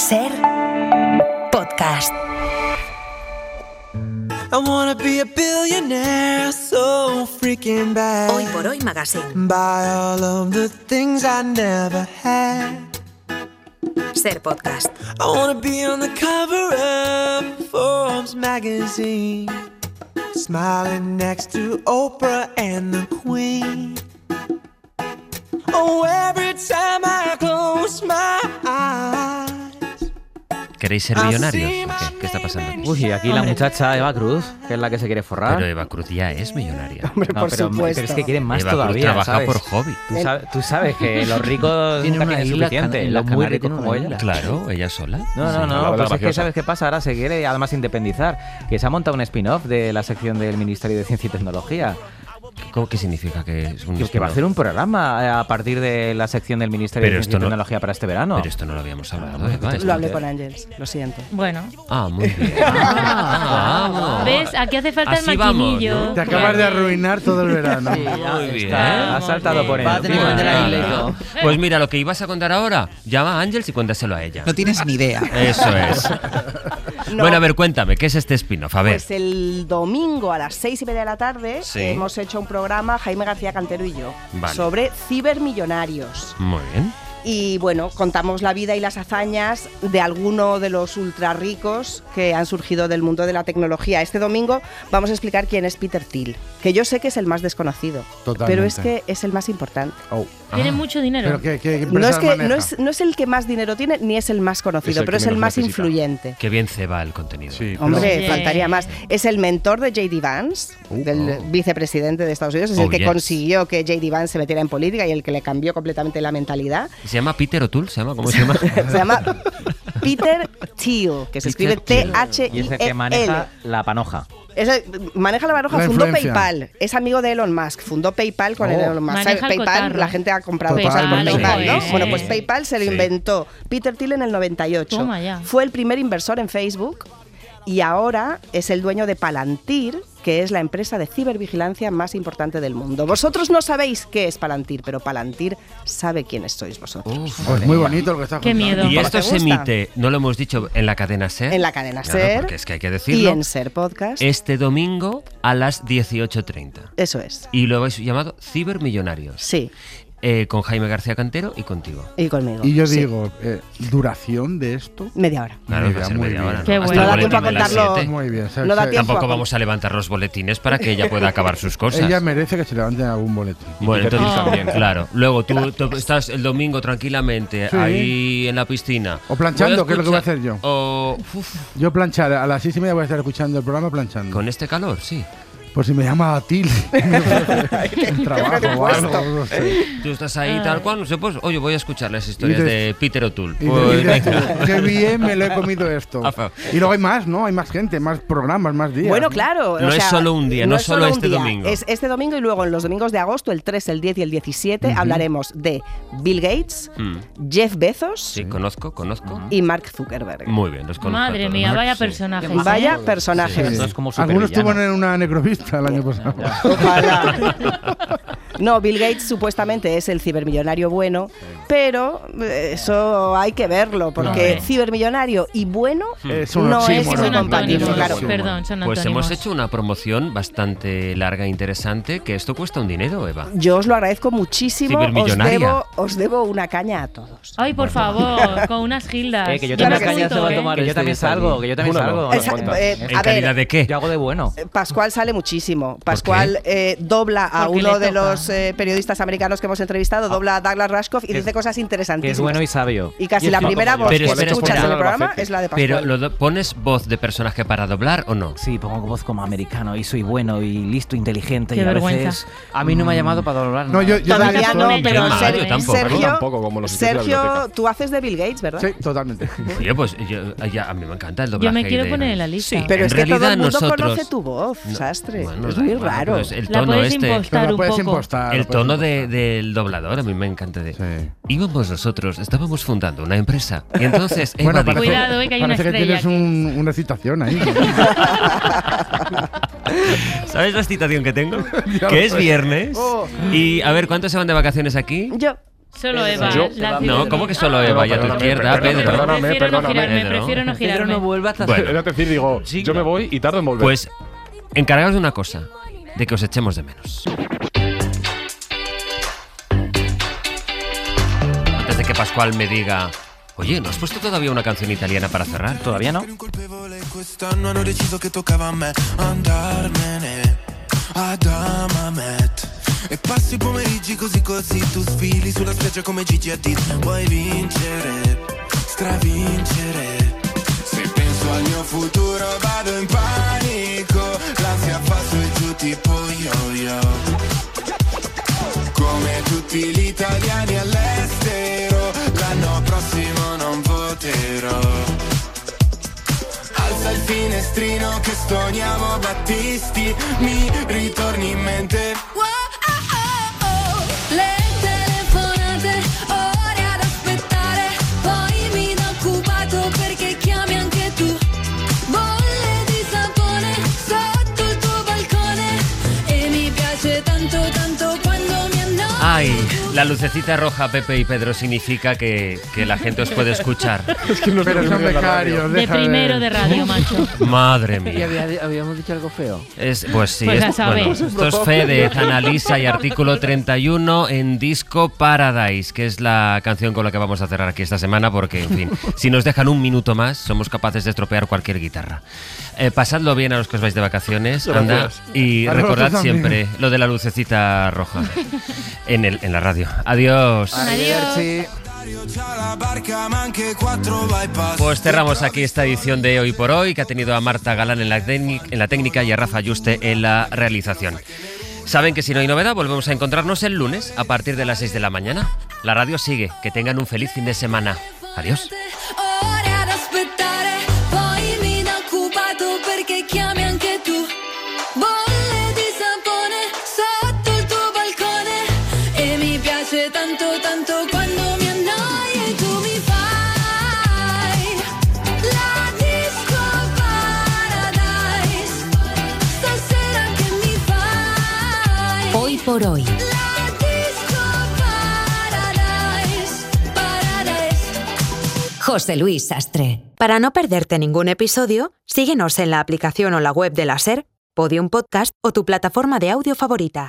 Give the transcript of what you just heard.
Ser podcast. I wanna be a billionaire so freaking bad. Hoy por hoy Magazine. Buy all of the things I never had. Ser podcast. I wanna be on the cover of Forbes magazine, smiling next to Oprah and the Queen. Oh, every time I close my eyes. ¿Queréis ser millonarios? ¿Qué está pasando aquí? Uy, aquí la muchacha Eva Cruz, que es la que se quiere forrar. Pero Eva Cruz ya es millonaria. Hombre, No, por pero supuesto. es que quieren más Eva todavía, Cruz trabaja ¿sabes? por hobby. Tú sabes que los ricos Tiene nunca una tienen isla, suficiente, en los las muy Canarias ricos tiene como una ella. isla. Claro, ella sola. No, Sí. pues es que graciosa. ¿sabes qué pasa? Ahora se quiere además independizar, que se ha montado un spin-off de la sección del Ministerio de Ciencia y Tecnología, ¿Qué significa que es un que va a spin-off? hacer un programa a partir de la sección del Ministerio Pero de esto Ciencia y no- Tecnología para este verano. Pero esto no lo habíamos hablado, Vamos, Eva. Lo hablé con Ángels, lo siento. Bueno, Muy bien. Vamos. ¿ves? Aquí hace falta Así el vamos, maquinillo. ¿no? Te acabas de arruinar todo el verano. Muy bien. Ha saltado por Va a tener que encima. vender la isla y todo. Pues mira, lo que ibas a contar ahora, llama a Ángels y cuéntaselo a ella. No tienes ni idea. Eso es. No. Bueno, a ver, cuéntame, ¿qué es este spin-off? A ver. Pues el domingo a las 6:30 de la tarde Sí. hemos hecho un programa, Jaime García Cantero y yo, Vale. sobre cibermillonarios. Muy bien. Y bueno, contamos la vida y las hazañas de alguno de los ultra ricos que han surgido del mundo de la tecnología. Este domingo vamos a explicar quién es Peter Thiel, que yo sé que es el más desconocido, Totalmente. pero es que es el más importante. Oh. Tiene mucho dinero. Pero ¿qué No es, empresas que, maneja? no es el que más dinero tiene ni es el más conocido, pero es el más influyente. Qué bien ceba el contenido. Sí, Hombre, Oye. faltaría más. Es el mentor de J.D. Vance, del vicepresidente de Estados Unidos. Es Oh, el que yes. consiguió que J.D. Vance se metiera en política y el que le cambió completamente la mentalidad. ¿Se llama Peter O'Toole? ¿Se llama? ¿Cómo se llama? Se llama Peter Thiel, que se escribe Thiel. T-H-I-E-L. Y es el que maneja la panoja. Maneja la baroja, La fundó influencia. PayPal, es amigo de Elon Musk, fundó PayPal con Elon Musk. Maneja el PayPal, cotarro. la gente ha comprado Total, cosas por PayPal, PayPal, ¿no? sí. Bueno, pues PayPal se lo Sí. inventó Peter Thiel en el 98. Toma ya. Fue el primer inversor en Facebook y ahora es el dueño de Palantir, que es la empresa de cibervigilancia más importante del mundo. Vosotros no sabéis qué es Palantir, pero Palantir sabe quiénes sois vosotros. Pues muy bonito lo que estás Qué contando. miedo. Y esto ¿Te se gusta? emite, no lo hemos dicho, en la cadena SER. En la cadena Claro, SER porque es que hay que y decirlo. en Ser Podcast. Este domingo a las 18:30. Eso es. Y lo habéis llamado Cibermillonarios. Sí, Con Jaime García Cantero y contigo. y conmigo. Y yo Sí. digo, ¿duración de esto? Media hora. Claro, va a ser Muy media bien. hora. ¿no? Qué Hasta bueno. el No da tiempo a boletín de las contarlo. 7. Muy bien. No da tiempo. Tampoco vamos a levantar los boletines para que ella pueda acabar sus cosas. Ella merece que se levante algún boletín. Bueno, Y que entonces también. claro. Luego tú estás el domingo tranquilamente Sí. ahí en la piscina. O planchando, que es lo que voy a hacer yo. O Yo planchar, a las 6:30 voy a estar escuchando el programa planchando. con este calor, sí. Por si me llama a Til. Un trabajo o algo, no sé. Tú estás ahí tal cual, no sé, pues, oye, voy a escuchar las historias Y de Peter O'Toole. Y Pues, te dices, venga. qué bien me lo he comido esto. Afa. Y luego hay más, ¿no? Hay más gente, más programas, más días. Bueno, ¿no? claro. No o es sea, solo un día, no es solo un este día. domingo. Es este domingo y luego en los domingos de agosto, el 3, el 10 y el 17, hablaremos de Bill Gates, Jeff Bezos Sí, conozco. y Mark Zuckerberg. Muy bien, los conozco. a Madre todos. mía, vaya Sí. personajes. Vaya ¿eh? personajes. Esto es como Algunos supervillano. estuvo en una necrovista el año pasado. Ojalá. No, Bill Gates supuestamente es el cibermillonario bueno, pero eso hay que verlo, porque No. cibermillonario y bueno Es un no es oxímoron. muy Son compatible, antónimos, claro. Sí, perdón, son Pues antónimos. hemos hecho una promoción bastante larga e interesante, que esto cuesta un dinero, Eva. Yo os lo agradezco muchísimo, Cibermillonaria. os debo una caña a todos. Ay, por favor, con unas gildas. Que yo Yo también me caña apunto, se va a tomar, que yo también salgo, que yo también salgo. Esa- ¿En a calidad ver, de qué? Yo hago de bueno. Pascual sale muchísimo. Pascual dobla a Porque uno le de toca. los periodistas americanos que hemos entrevistado, dobla a Douglas Rushkoff y dice cosas Que interesantísimas. es bueno y sabio. Y casi es la como primera yo. voz Pero que espera, escuchas espera. en el programa es la de Pascual. Pero ¿pones voz de personaje para doblar o no? Sí, pongo voz como americano y soy bueno y listo, inteligente Qué y a vergüenza. veces a mí no me ha llamado para doblar No, nada. yo Todavía tampoco. no, pero Yo tampoco. Sergio, A mí tampoco, como los sitios de la Sergio, biblioteca. tú haces de Bill Gates, ¿verdad? Sí, totalmente. Oye, pues a mí me encanta el doblaje. Yo me quiero de- poner en la lista. Sí, Pero en es que todo realidad el mundo nosotros... conoce tu voz, No, Sastre. bueno, es da muy igual, raro. pero es el La tono puedes este. impostar Pero un puedes poco. impostar. El lo puedes tono impostar. del doblador a mí me encanta. Sí. Íbamos nosotros, estábamos fundando una empresa y entonces Eva Bueno, dijo, parece, Cuidado, que hay una parece que estrella tienes aquí. una citación ahí. ¿sabes la excitación que tengo? Ya Que lo es sé. viernes Oh. y a ver, ¿cuántos se van de vacaciones aquí? Yo, Solo Eva. Yo- No, ¿cómo que solo Eva? Y a tu izquierda, Pedro. Prefiero no girarme, Pedro. prefiero no Pedro girarme. no vuelve hasta Bueno. Es decir, digo, yo me voy y tardo en volver. Pues encargaos de una cosa, de que os echemos de menos. Antes de que Pascual me diga, oye, ¿no has puesto todavía una canción italiana para cerrar? Todavía no. Quest'anno hanno deciso che toccava a me andarmene ad Amamet. E passi i pomeriggi così tu sfili sulla spiaggia come Gigi Hadid. Vuoi vincere, stravincere. Se penso al mio futuro vado in panico. L'ansia fa su e giù tipo yo-yo. Come tutti gli italiani all'estero, l'anno prossimo non voterò. Alza il finestrino che stoniamo Battisti, mi ritorni in mente. Le telefonate, ore ad aspettare, poi mi do occupato perché chiami anche tu. Bolle di sapone sotto il tuo balcone e mi piace tanto tanto quando mi annoio. Ay, la lucecita roja, Pepe y Pedro, significa que la gente os puede escuchar. Es que no Pero son becarios. De deja primero de radio, macho. Madre ¿Y mía. habíamos dicho algo feo? Pues sí, Pues ya sabes. esto es fe de Annalisa y Artículo 31 en Disco Paradise, que es la canción con la que vamos a cerrar aquí esta semana, porque, en fin, si nos dejan un minuto más, somos capaces de estropear cualquier guitarra. Pasadlo bien a los que os vais de vacaciones, anda, Gracias. y A recordad nosotros también. siempre lo de la lucecita roja en la radio. Adiós. Arrivederci. Pues cerramos aquí esta edición de Hoy por Hoy, que ha tenido a Marta Galán en la técnica y a Rafa Yuste en la realización. Saben que si no hay novedad, volvemos a encontrarnos el lunes a partir de las 6 de la mañana. La radio sigue. Que tengan un feliz fin de semana. Adiós. Ore ad aspettare, poi mi do occupato perché chiami anche tu. Bolle di sapone sotto il tuo balcone e mi piace tanto tanto quando mi annoio e tu mi fai la disco paradise. Stasera che mi fai Hoy por hoy. la disco paradise, paradise. José Luis Sastre. Para no perderte ningún episodio, síguenos en la aplicación o la web de la SER, Podium Podcast o tu plataforma de audio favorita.